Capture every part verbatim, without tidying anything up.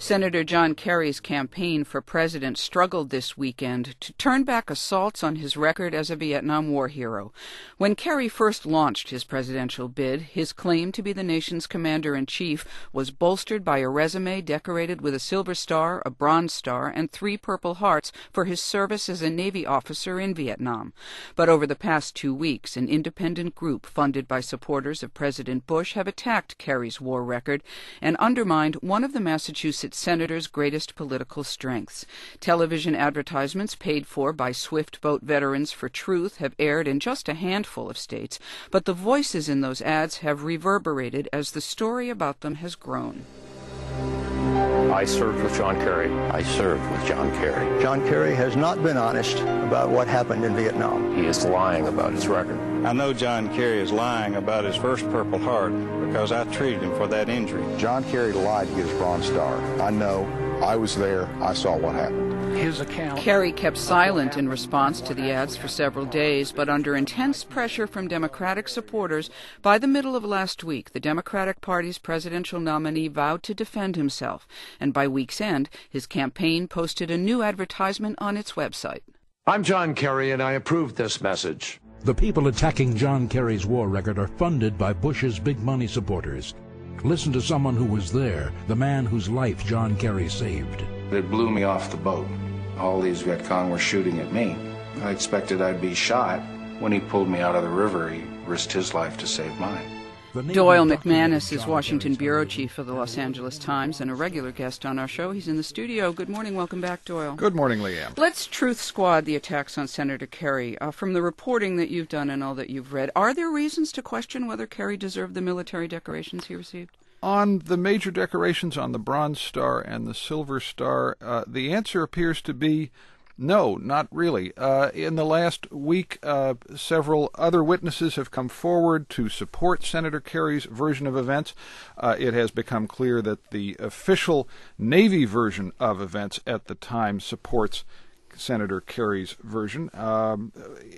Senator John Kerry's campaign for president struggled this weekend to turn back assaults on his record as a Vietnam War hero. When Kerry first launched his presidential bid, his claim to be the nation's commander-in-chief was bolstered by a resume decorated with a Silver Star, a Bronze Star, and three Purple Hearts for his service as a Navy officer in Vietnam. But over the past two weeks, an independent group funded by supporters of President Bush have attacked Kerry's war record and undermined one of the Massachusetts senator's greatest political strengths. Television advertisements paid for by Swift Boat Veterans for Truth have aired in just a handful of states, but the voices in those ads have reverberated as the story about them has grown. I served with John Kerry. I served with John Kerry. John Kerry has not been honest about what happened in Vietnam. He is lying about his record. I know John Kerry is lying about his first Purple Heart because I treated him for that injury. John Kerry lied to get his Bronze Star. I know. I was there. I saw what happened. His account. Kerry kept silent in response to the ads for several days, but under intense pressure from Democratic supporters, by the middle of last week, the Democratic Party's presidential nominee vowed to defend himself, and by week's end, his campaign posted a new advertisement on its website. I'm John Kerry, and I approve this message. The people attacking John Kerry's war record are funded by Bush's big money supporters. Listen to someone who was there, the man whose life John Kerry saved. It blew me off the boat. All these Viet Cong were shooting at me. I expected I'd be shot. When he pulled me out of the river, he risked his life to save mine. Doyle McManus is Washington bureau chief of the Los Angeles Times and a regular guest on our show. He's in the studio. Good morning. Welcome back, Doyle. Good morning, Leanne. Let's truth squad the attacks on Senator Kerry. Uh, from the reporting that you've done and all that you've read, are there reasons to question whether Kerry deserved the military decorations he received? On the major decorations, on the Bronze Star and the Silver Star, uh, the answer appears to be no, not really. Uh, in the last week, uh, several other witnesses have come forward to support Senator Kerry's version of events. Uh, it has become clear that the official Navy version of events at the time supports Senator Kerry's version. Um,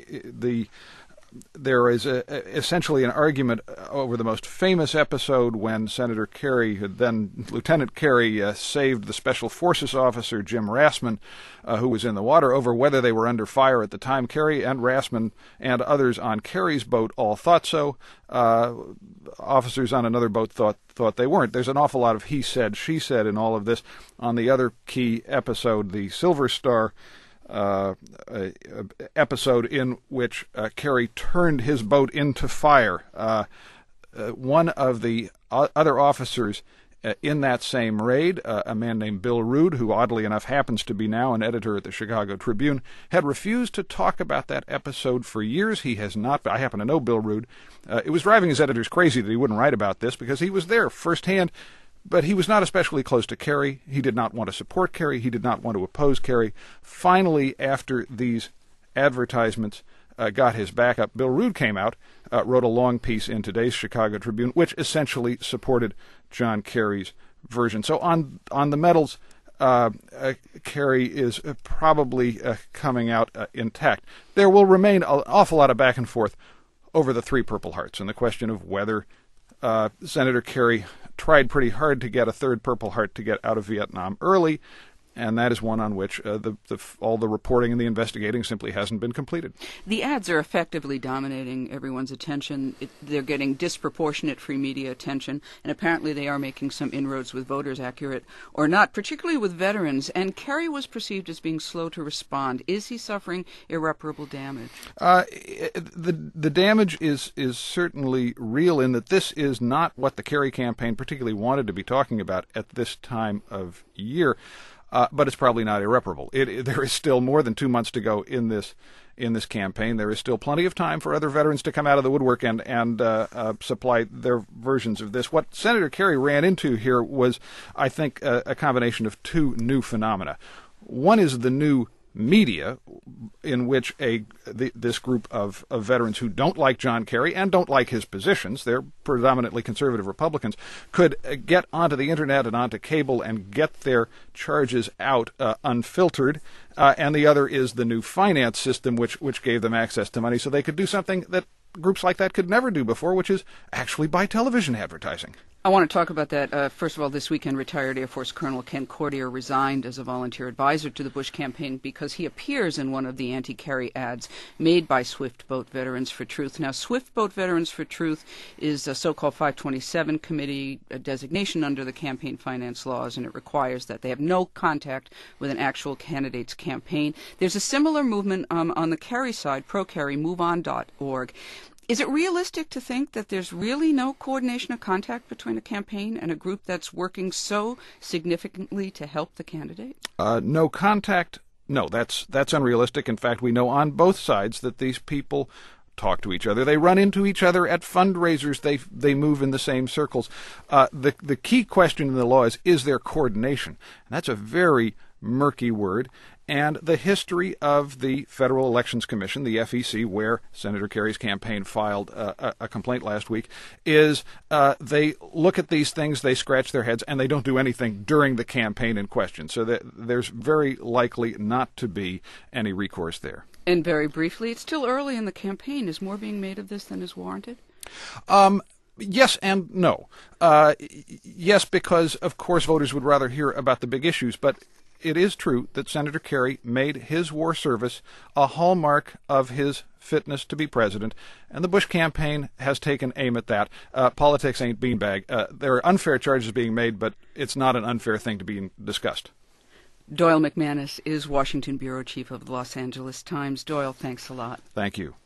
the There is a, essentially an argument over the most famous episode when Senator Kerry, then Lieutenant Kerry, uh, saved the Special Forces officer Jim Rassman, uh, who was in the water, over whether they were under fire at the time. Kerry and Rassman and others on Kerry's boat all thought so. Uh, officers on another boat thought thought they weren't. There's an awful lot of he said, she said in all of this. On the other key episode, the Silver Star Uh, uh, episode in which uh, Kerry turned his boat into fire. Uh, uh, one of the o- other officers uh, in that same raid, uh, a man named Bill Rood, who oddly enough happens to be now an editor at the Chicago Tribune, had refused to talk about that episode for years. He has not. I happen to know Bill Rood. Uh, it was driving his editors crazy that he wouldn't write about this because he was there firsthand. But he was not especially close to Kerry. He did not want to support Kerry. He did not want to oppose Kerry. Finally, after these advertisements uh, got his back up, Bill Rood came out, uh, wrote a long piece in today's Chicago Tribune, which essentially supported John Kerry's version. So on on the medals, uh, uh, Kerry is uh, probably uh, coming out uh, intact. There will remain an awful lot of back and forth over the three Purple Hearts and the question of whether uh, Senator Kerry tried pretty hard to get a third Purple Heart to get out of Vietnam early, and that is one on which uh, the, the, all the reporting and the investigating simply hasn't been completed. The ads are effectively dominating everyone's attention. It, they're getting disproportionate free media attention, and apparently they are making some inroads with voters, accurate or not, particularly with veterans. And Kerry was perceived as being slow to respond. Is he suffering irreparable damage? Uh, the the damage is is certainly real in that this is not what the Kerry campaign particularly wanted to be talking about at this time of year. Uh, but it's probably not irreparable. It, it, there is still more than two months to go in this in this campaign. There is still plenty of time for other veterans to come out of the woodwork and and uh, uh, supply their versions of this. What Senator Kerry ran into here was, I think, a, a combination of two new phenomena. One is the new media, in which a the, this group of, of veterans who don't like John Kerry and don't like his positions, they're predominantly conservative Republicans, could uh, get onto the internet and onto cable and get their charges out uh, unfiltered. Uh, and the other is the new finance system, which which gave them access to money, so they could do something that groups like that could never do before, which is actually buy television advertising. I want to talk about that. Uh, first of all, this weekend, retired Air Force Colonel Ken Cordier resigned as a volunteer advisor to the Bush campaign because he appears in one of the anti-Kerry ads made by Swift Boat Veterans for Truth. Now, Swift Boat Veterans for Truth is a so-called five twenty-seven committee a designation under the campaign finance laws, and it requires that they have no contact with an actual candidate's campaign. There's a similar movement um, on the Kerry side, pro-Kerry, move on dot org. Is it realistic to think that there's really no coordination or contact between a campaign and a group that's working so significantly to help the candidate? Uh, no contact? No, that's that's unrealistic. In fact, we know on both sides that these people talk to each other. They run into each other at fundraisers. They they move in the same circles. Uh, the the key question in the law is, is there coordination? And that's a very murky word. And the history of the Federal Elections Commission, the F E C, where Senator Kerry's campaign filed uh, a, a complaint last week, is uh, they look at these things, they scratch their heads, and they don't do anything during the campaign in question. So that there's very likely not to be any recourse there. And very briefly, it's still early in the campaign. Is more being made of this than is warranted? Um, yes and no. Uh, yes, because, of course, voters would rather hear about the big issues, but it is true that Senator Kerry made his war service a hallmark of his fitness to be president, and the Bush campaign has taken aim at that. Uh, politics ain't beanbag. Uh, there are unfair charges being made, but it's not an unfair thing to be discussed. Doyle McManus is Washington bureau chief of the Los Angeles Times. Doyle, thanks a lot. Thank you.